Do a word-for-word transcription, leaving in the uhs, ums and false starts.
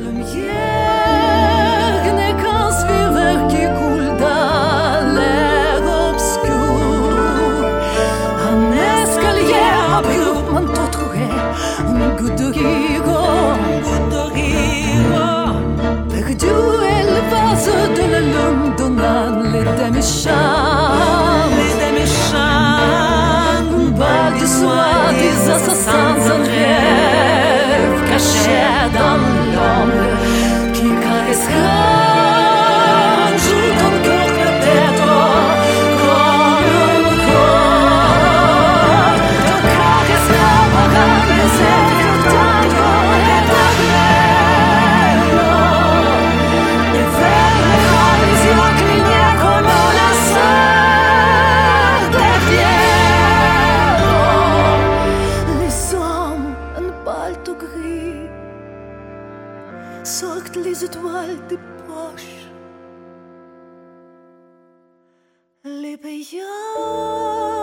lumière n'est qu'un suiveur qui coule dans l'air obscur. Un escalier abruptement trouvé, un goût de rigo, un goût de rigo. Perdu est le vase de la lune donnant les demi-chants, les demi-chants. Un bal de soie des assassins en rêve cachés dans l'ombre qui caressera un jour ton cœur peut-être comme un corps. Ton caressera par un désert tanto eterno et vers les horizons cligner comme la sœur derrière. Les hommes en palto gris sortent les étoiles des poches. Les payeurs